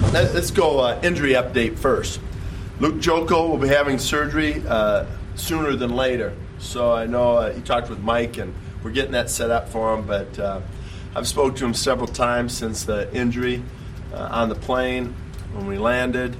Let's go injury update first. Luke Joko will be having surgery sooner than later. So I know he talked with Mike, and we're getting that set up for him. But I've spoken to him several times since the injury on the plane when we landed.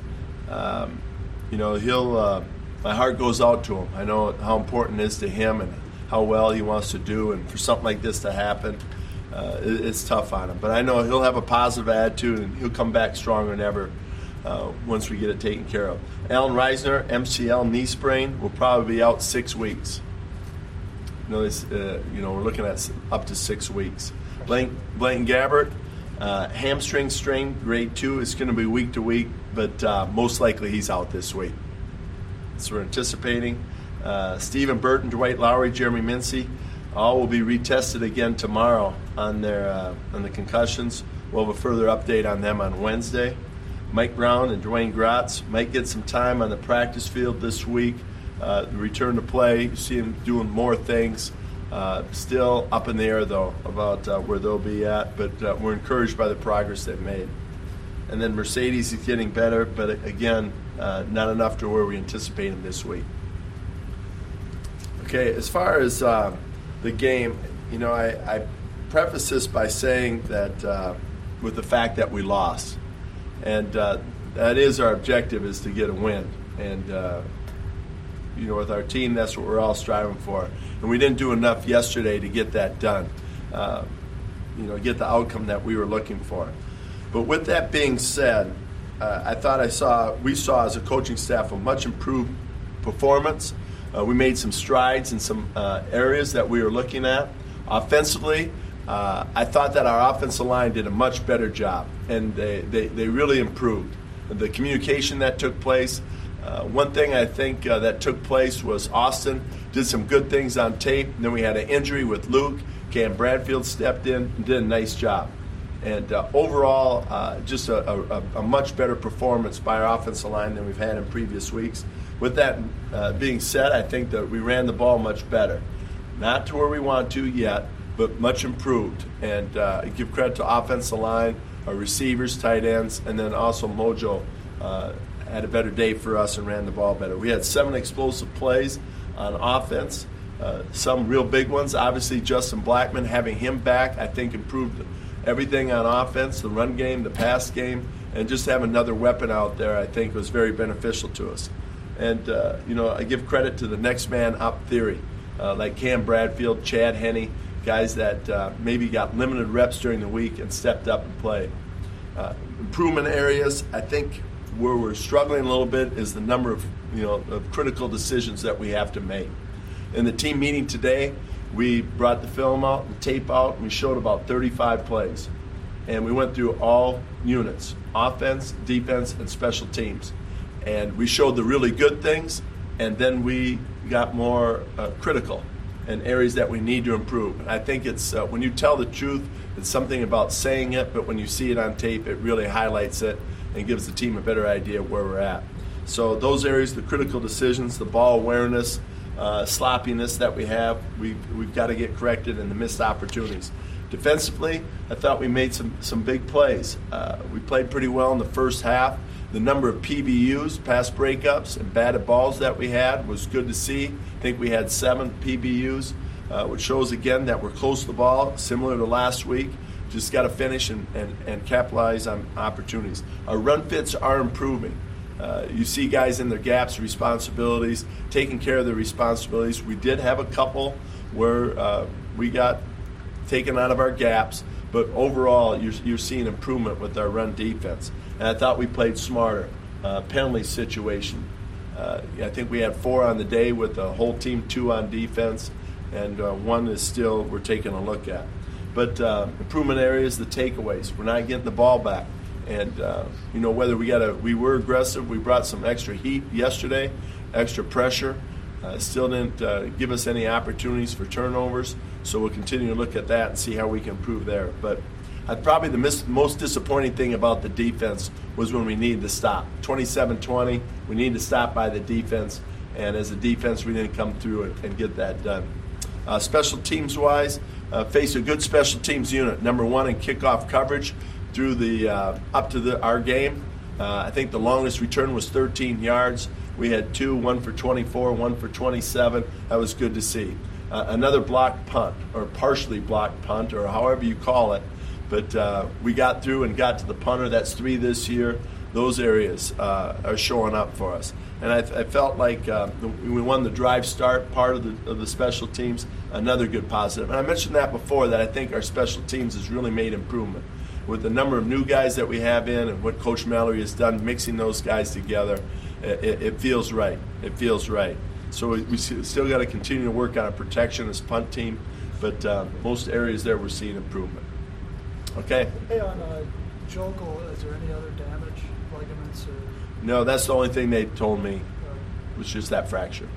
My heart goes out to him. I know how important it is to him and how well he wants to do. And for something like this to happen, it's tough on him. But I know he'll have a positive attitude, and he'll come back stronger than ever once we get it taken care of. Alan Reisner, MCL knee sprain, will probably be out 6 weeks. We're looking at up to 6 weeks. Blaine Gabbert, hamstring strain, grade 2. It's going to be week to week, but most likely he's out this week. So we're anticipating. Stephen Burton, Dwight Lowry, Jeremy Mincy, all will be retested again tomorrow on the concussions. We'll have a further update on them on Wednesday. Mike Brown and Dwayne Gratz might get some time on the practice field this week. Return to play. You see him doing more things. Still up in the air, though, about where they'll be at. But we're encouraged by the progress they've made. And then Mercedes is getting better, but again, not enough to where we anticipate him this week. Okay, as far as the game, I preface this by saying that with the fact that we lost. And that is our objective, is to get a win. And, with our team, that's what we're all striving for. And we didn't do enough yesterday to get that done, get the outcome that we were looking for. But with that being said, I thought we saw as a coaching staff a much improved performance. We made some strides in some areas that we were looking at. Offensively, I thought that our offensive line did a much better job, and they really improved. The communication that took place, one thing I think that took place was Austin did some good things on tape. And then we had an injury with Luke. Cam Bradfield stepped in and did a nice job. And overall, just a much better performance by our offensive line than we've had in previous weeks. With that being said, I think that we ran the ball much better. Not to where we want to yet, but much improved. And I give credit to offensive line, our receivers, tight ends, and then also Mojo had a better day for us and ran the ball better. We had 7 explosive plays on offense, some real big ones. Obviously, Justin Blackman, having him back, I think improved everything on offense, the run game, the pass game, and just have another weapon out there, I think, was very beneficial to us. And, I give credit to the next man up theory, like Cam Bradfield, Chad Henne, guys that maybe got limited reps during the week and stepped up and played. Improvement areas, I think where we're struggling a little bit is the number of, of critical decisions that we have to make. In the team meeting today, we brought the film out, the tape out, and we showed about 35 plays. And we went through all units, offense, defense, and special teams. And we showed the really good things, and then we got more critical and areas that we need to improve. And I think it's when you tell the truth, it's something about saying it, but when you see it on tape, it really highlights it and gives the team a better idea of where we're at. So those areas, the critical decisions, the ball awareness, sloppiness that we have, we've got to get corrected, and the missed opportunities. Defensively, I thought we made some big plays. We played pretty well in the first half. The number of PBUs, pass breakups, and batted balls that we had was good to see. I think we had 7 PBUs, which shows again that we're close to the ball, similar to last week. Just got to finish and capitalize on opportunities. Our run fits are improving. You see guys in their gaps, responsibilities, taking care of their responsibilities. We did have a couple where we got taken out of our gaps, but overall you're seeing improvement with our run defense. And I thought we played smarter. Penalty situation. I think we had 4 on the day with the whole team, 2 on defense, and 1 is still we're taking a look at. But improvement areas, the takeaways. We're not getting the ball back. And, whether we were aggressive, we brought some extra heat yesterday, extra pressure. Still didn't give us any opportunities for turnovers. So we'll continue to look at that and see how we can improve there. But probably the most disappointing thing about the defense was when we needed to stop. 27-20, we needed to stop by the defense. And as a defense, we didn't come through and get that done. Special teams-wise, faced a good special teams unit. Number 1 in kickoff coverage through the up to our game. I think the longest return was 13 yards. We had two, one for 24, one for 27. That was good to see. Another blocked punt, or partially blocked punt, or however you call it. But we got through and got to the punter. That's 3 this year. Those areas are showing up for us. And I felt like we won the drive start part of the special teams, another good positive. And I mentioned that before, that I think our special teams has really made improvement. With the number of new guys that we have in and what Coach Mallory has done, mixing those guys together, it feels right. It feels right. So we still got to continue to work on our protection as punt team, but most areas there we're seeing improvement. Okay. Hey, on Jokel, is there any other damage, ligaments or? No, that's the only thing they told me was just that fracture.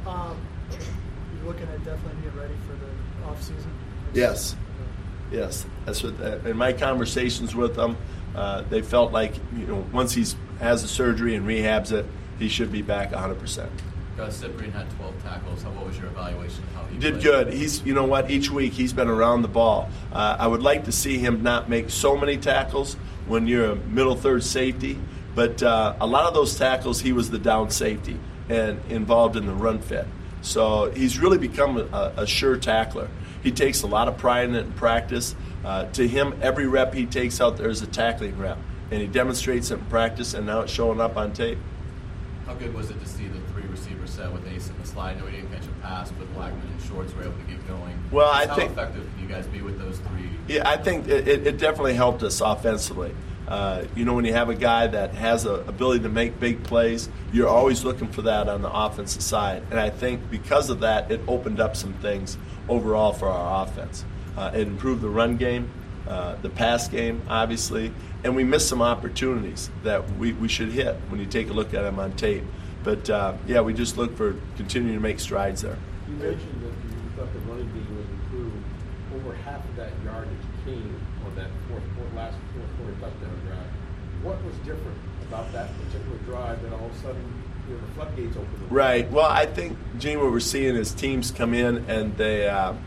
You're looking at definitely being ready for the off season. Yes. Yes, that's what. In my conversations with them, they felt like once he has the surgery and rehabs it, he should be back 100%. Gus Cyprian had 12 tackles. What was your evaluation of how he did? Played? Good. He's each week he's been around the ball. I would like to see him not make so many tackles when you're a middle third safety, but a lot of those tackles he was the down safety and involved in the run fit. So he's really become a sure tackler. He takes a lot of pride in it in practice. To him, every rep he takes out there is a tackling rep, and he demonstrates it in practice, and now it's showing up on tape. How good was it to see the 3 receiver set with Ace in the slide? No, he didn't catch a pass, but Blackman and Shorts were able to get going. Well, how effective can you guys be with those 3? Yeah, I think it definitely helped us offensively. When you have a guy that has the ability to make big plays, you're always looking for that on the offensive side. And I think because of that, it opened up some things overall for our offense. It improved the run game, the pass game, obviously, and we missed some opportunities that we should hit when you take a look at them on tape. But, we just look for continuing to make strides there. You mentioned that you thought the running game was improved. Over half of that yardage came on that last fourth quarter touchdown drive. What was different about that particular drive that all of a sudden the floodgates opened? Right. Well, I think, Gene, what we're seeing is teams come in and they,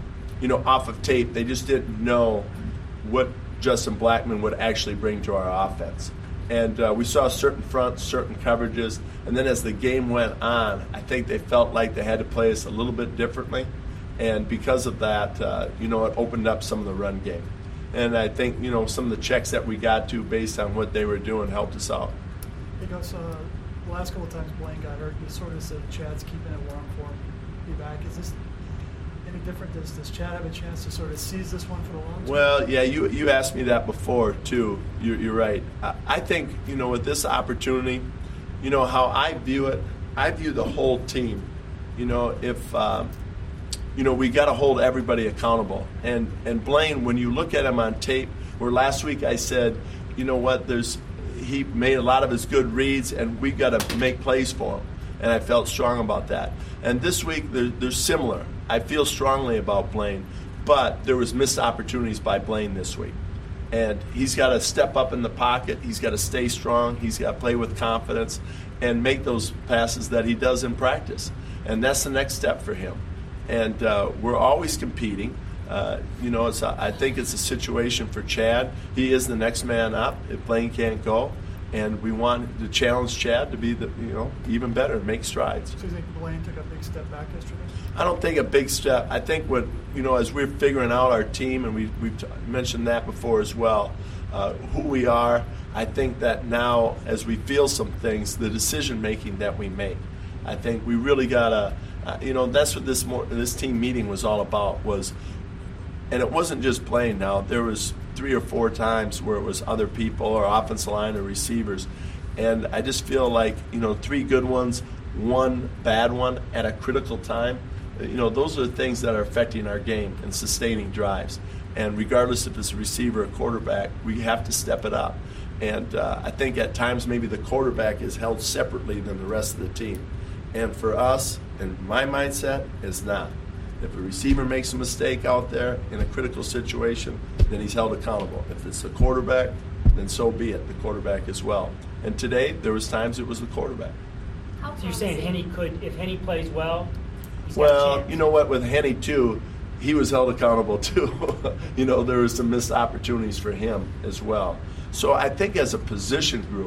off of tape, they just didn't know what Justin Blackman would actually bring to our offense. And we saw certain fronts, certain coverages, and then as the game went on, I think they felt like they had to play us a little bit differently. And because of that, it opened up some of the run game. And I think, some of the checks that we got to based on what they were doing helped us out. Hey, Gus, the last couple of times Blaine got hurt, you sort of said Chad's keeping it warm for him. Be back. Is this any different? Does Chad have a chance to sort of seize this one for the long term? Well, yeah, you asked me that before, too. You're right. I think, with this opportunity, how I view it, I view the whole team. If we got to hold everybody accountable. And Blaine, when you look at him on tape, where last week I said, he made a lot of his good reads, and we've got to make plays for him. And I felt strong about that. And this week, they're similar. I feel strongly about Blaine, but there was missed opportunities by Blaine this week. And he's got to step up in the pocket. He's got to stay strong. He's got to play with confidence and make those passes that he does in practice. And that's the next step for him. And we're always competing. I think it's a situation for Chad. He is the next man up if Blaine can't go. And we want to challenge Chad to be even better and make strides. So you think Blaine took a big step back yesterday? I don't think a big step. I think as we're figuring out our team, and we've mentioned that before as well, who we are, I think that now as we feel some things, the decision making that we make, I think we really gotta, that's what this team meeting was all about and it wasn't just playing now. There was 3 or 4 times where it was other people or offensive line or receivers. And I just feel like, 3 good ones, 1 bad one at a critical time, those are the things that are affecting our game and sustaining drives. And regardless if it's a receiver or quarterback, we have to step it up. And I think at times maybe the quarterback is held separately than the rest of the team. And for us, and my mindset is not. If a receiver makes a mistake out there in a critical situation, then he's held accountable. If it's the quarterback, then so be it, the quarterback as well. And today, there was times it was the quarterback. So you're saying if Henny plays well, he's got a Well, chance? you know what, with Henny too, he was held accountable too. There were some missed opportunities for him as well. So I think as a position group,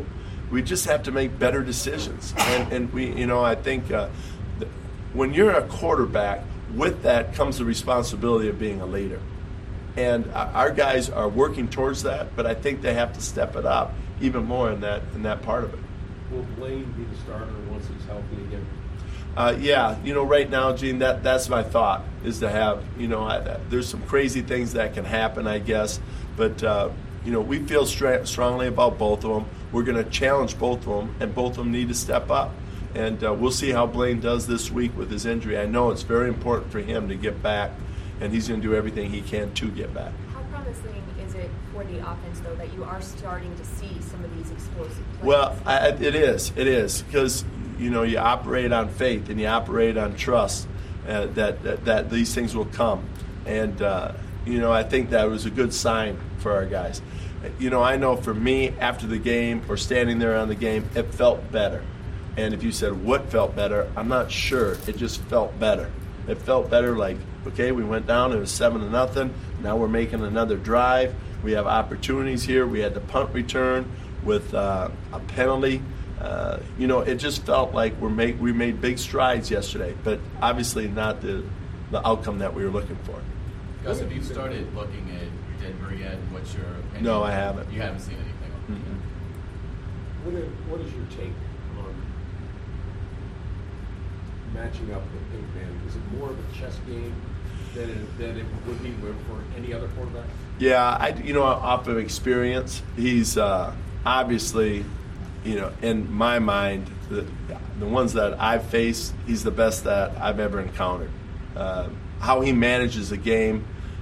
we just have to make better decisions. And we, I think when you're a quarterback, with that comes the responsibility of being a leader. And our guys are working towards that, but I think they have to step it up even more in that part of it. Will Blaine be the starter once he's healthy again? Right now, Gene, that's my thought, is to have, there's some crazy things that can happen, I guess, but, we feel strongly about both of them. We're going to challenge both of them, and both of them need to step up. And we'll see how Blaine does this week with his injury. I know it's very important for him to get back, and he's going to do everything he can to get back. How promising is it for the offense, though, that you are starting to see some of these explosive plays? Well, it is, because, you operate on faith and you operate on trust that these things will come. And, I think that was a good sign for our guys. I know for me, after the game or standing there on the game, it felt better. And if you said what felt better, I'm not sure. It just felt better. It felt better like, okay, we went down, it was 7-0. Now we're making another drive. We have opportunities here. We had the punt return with a penalty. It just felt like we made big strides yesterday, but obviously not the outcome that we were looking for. Gus, have you started looking at Denver yet? What's your opinion? No, I haven't. You haven't seen anything? Mm-hmm. What is your take on matching up with Peyton Manning? Is it more of a chess game than it would be for any other quarterback? Yeah, off of experience, he's obviously, in my mind, the ones that I've faced, he's the best that I've ever encountered. How he manages a game,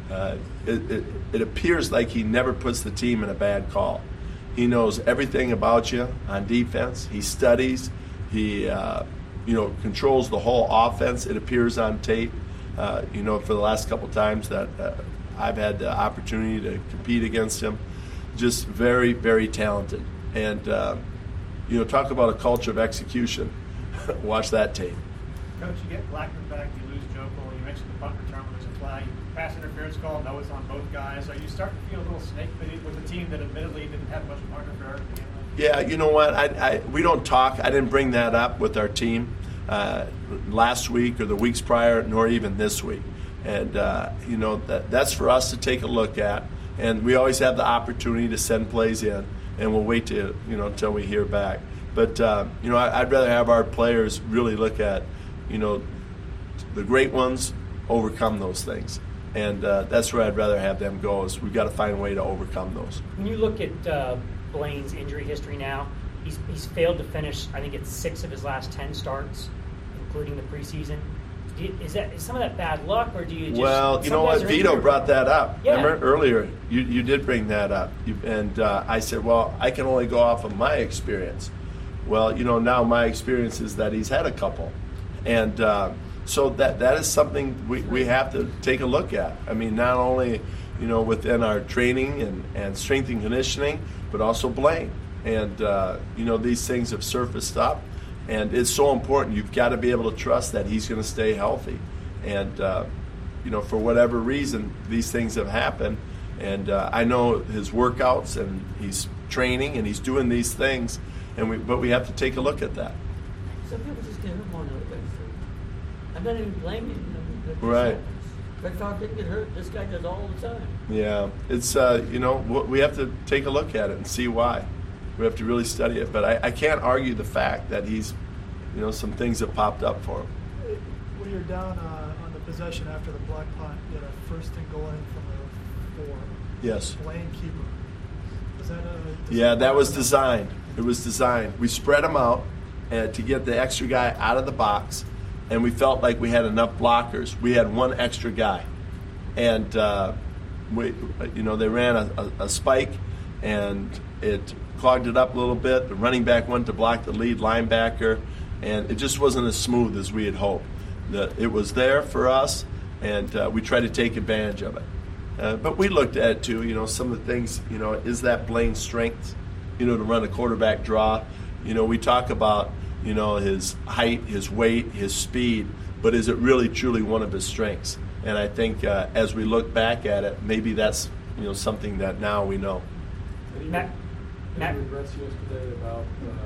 it appears like he never puts the team in a bad call. He knows everything about you on defense. He studies. He, controls the whole offense. It appears on tape. For the last couple times that I've had the opportunity to compete against him, just very, very talented. And, talk about a culture of execution. Watch that tape. Coach, you get Blackman back, you lose Jokel, you mentioned the punt return when there's a flag, pass interference call, no, it's on both guys. Are you starting to feel a little snake bit with a team that admittedly didn't have much punt interference to begin with? Yeah, you know what? We don't talk. I didn't bring that up with our team last week or the weeks prior, nor even this week. And, that's for us to take a look at. And we always have the opportunity to send plays in, and we'll wait to, until we hear back. But, I'd rather have our players really look at, the great ones overcome those things. And that's where I'd rather have them go, is we've got to find a way to overcome those. When you look at Blaine's injury history now, he's failed to finish, I think it's 6 of his last 10 starts, including the preseason. Is some of that bad luck, or do you just... Well, you know what? Vito brought that up. Yeah. Remember earlier, you did bring that up. And I said, well, I can only go off of my experience. Well, now my experience is that he's had a couple. And so that is something we have to take a look at. I mean, not only, within our training and strength and conditioning, but also Blaine. And, these things have surfaced up. And it's so important. You've got to be able to trust that he's going to stay healthy. And, for whatever reason, these things have happened. And I know his workouts, and he's training, and he's doing these things. But we have to take a look at that. Some people just get hurt more than others. I'm not even blaming him. Right. Red Sox didn't get hurt. This guy does all the time. Yeah. It's, we have to take a look at it and see why. We have to really study it. But I can't argue the fact that he's, some things have popped up for him. When you're down on the possession after the block punt, you had a first and goal in from the 4. Yes. Blaine keeper. Was that Yeah, that was designed. It was designed. We spread them out to get the extra guy out of the box, and we felt like we had enough blockers. We had one extra guy. And, they ran a spike, and it clogged it up a little bit. The running back went to block the lead linebacker, and it just wasn't as smooth as we had hoped. It was there for us, and we tried to take advantage of it. But we looked at it too, some of the things, is that Blaine's strength, to run a quarterback draw? We talk about, his height, his weight, his speed, but is it really truly one of his strengths? And I think as we look back at it, maybe that's, something that now we know. Any regrets yesterday about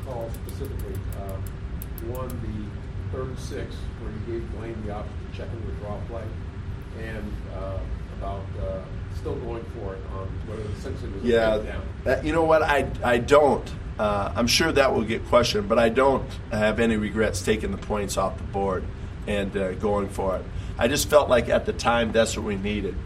recall specifically. One, the 3rd and 6, where you gave Blaine the option to check into a draw play, and about still going for it on whether essentially was a down. You know what? I don't. I'm sure that will get questioned, but I don't have any regrets taking the points off the board and going for it. I just felt like at the time that's what we needed.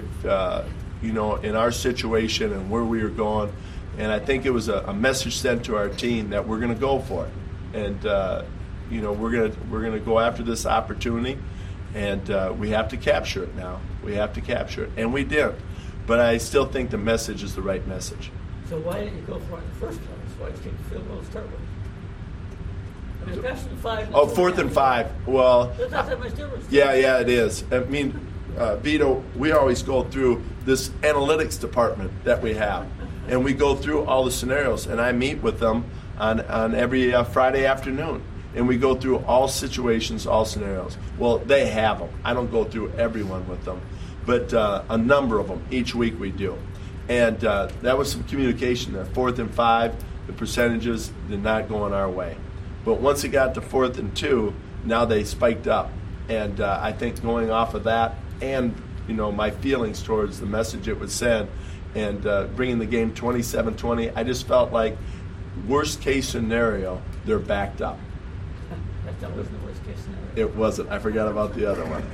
In our situation and where we were going, and I think it was a message sent to our team that we're going to go for it, and we're going to go after this opportunity, and we have to capture it now. We have to capture it, and we did. But I still think the message is the right message. So why didn't you go for it in the first place? Why did you take the field goal to start with? I mean, that's 5. Oh, 4th and 5. Well, there's not that much difference. Yeah, it is. I mean, Vito, we always go through this analytics department that we have, and we go through all the scenarios, and I meet with them on every Friday afternoon, and we go through all situations, all scenarios. Well, they have them. I don't go through everyone with them, but a number of them each week we do. And that was some communication there. 4th and 5, the percentages did not go in our way. But once it got to 4th and 2, now they spiked up. And I think going off of that and, my feelings towards the message it would send and bringing the game 27-20, I just felt like worst case scenario, they're backed up. That wasn't the worst case scenario. It wasn't. I forgot about the other one.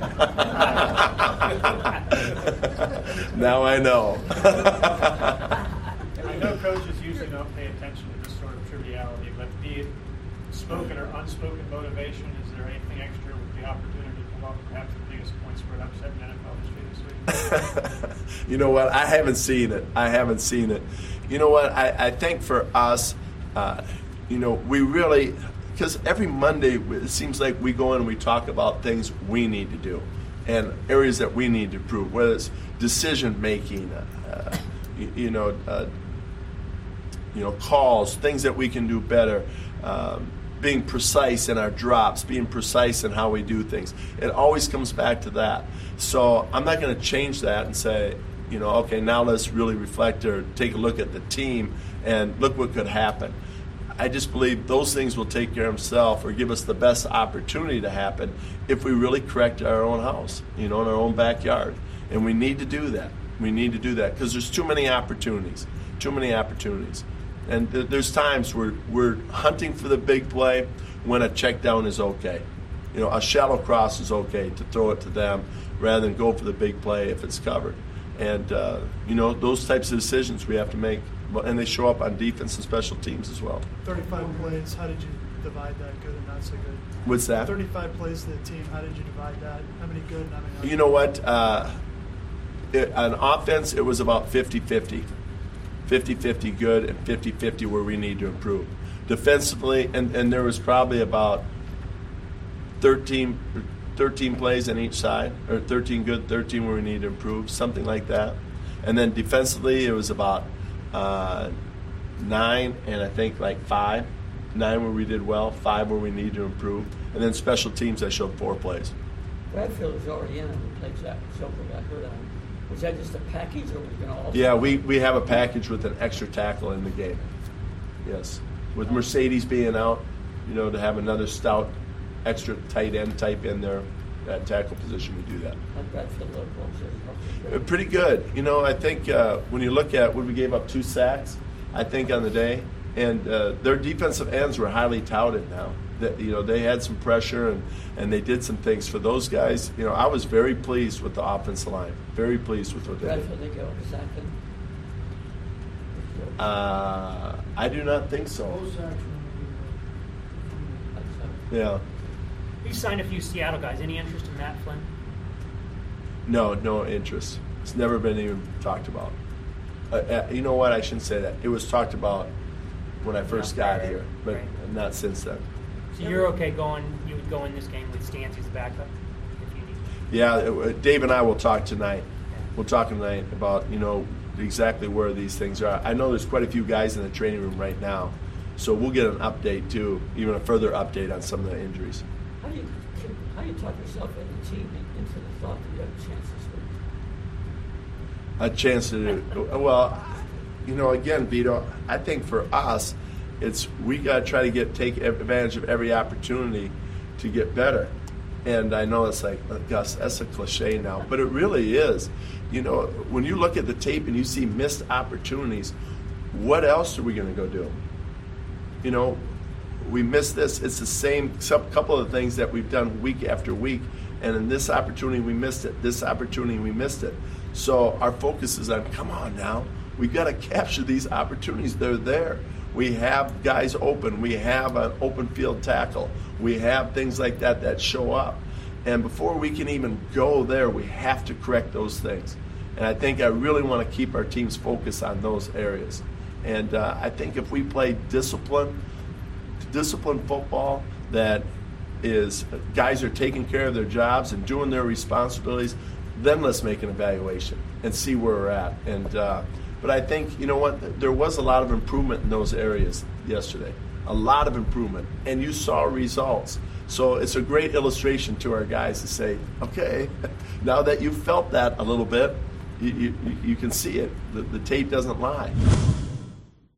Now I know. I know coaches usually don't pay attention to this sort of triviality, but be it spoken or unspoken motivation, is there anything extra with the opportunity to come up perhaps the biggest point spread upset in NFL history this week? You know what? I haven't seen it. You know what? I think for us, we really, because every Monday it seems like we go in and we talk about things we need to do and areas that we need to improve, whether it's decision making, calls, things that we can do better, being precise in our drops, being precise in how we do things. It always comes back to that. So I'm not going to change that and say, okay, now let's really reflect or take a look at the team and look what could happen. I just believe those things will take care of themselves or give us the best opportunity to happen if we really correct our own house, in our own backyard. And we need to do that. Because there's too many opportunities. And there's times where we're hunting for the big play when a check down is okay. A shallow cross is okay to throw it to them rather than go for the big play if it's covered. And, those types of decisions we have to make. And they show up on defense and special teams as well. 35 plays, how did you divide that, good and not so good? What's that? 35 plays to the team, how did you divide that? How many good and how many not? You know what? On offense, it was about 50-50. 50-50 good and 50-50 where we need to improve. Defensively, and there was probably about 13 plays on each side, or 13 good, 13 where we need to improve, something like that. And then defensively, it was about 9 and I think like 5. 9 where we did well, 5 where we need to improve. And then special teams, I showed 4 plays. Bradfield was already in and we played Zach Silver, got hurt on him. Was that just a package or was it going to also? Yeah, we have a package with an extra tackle in the game. Yes. With Mercedes being out, to have another stout, extra tight end type in there, that tackle position, we do that. Pretty good. I think when you look at when we gave up 2 sacks, I think on the day, and their defensive ends were highly touted now. That they had some pressure and they did some things for those guys. I was very pleased with the offensive line. Very pleased with what they did. I do not think so. Yeah. You signed a few Seattle guys. Any interest in Matt Flynn? No interest. It's never been even talked about. You know what? I shouldn't say that. It was talked about when I first got here, but not since then. So you're okay going? You would go in this game with Stancy as a backup if you need. Yeah, Dave and I will talk tonight. We'll talk tonight about exactly where these things are. I know there's quite a few guys in the training room right now, so we'll get an update too, even a further update on some of the injuries. How do you talk yourself and the team into the thought that you have a chance this week? A chance to do well. Again, Vito, I think for us, we got to try to take advantage of every opportunity to get better. And I know it's like, Gus, that's a cliche now, but it really is. You know, when you look at the tape and you see missed opportunities, what else are we going to go do? You know, we missed this. It's the same couple of things that we've done week after week. And in this opportunity, we missed it. This opportunity, we missed it. So our focus is on, come on now. We've got to capture these opportunities. They're there. We have guys open. We have an open field tackle. We have things like that show up. And before we can even go there, we have to correct those things. And I think I really want to keep our teams focused on those areas. And I think if we play disciplined football, that is, guys are taking care of their jobs and doing their responsibilities, then let's make an evaluation and see where we're at. And but I think, you know what, there was a lot of improvement in those areas yesterday, a lot of improvement, and you saw results. So it's a great illustration to our guys to say, okay, now that you've felt that a little bit, you can see it. The tape doesn't lie.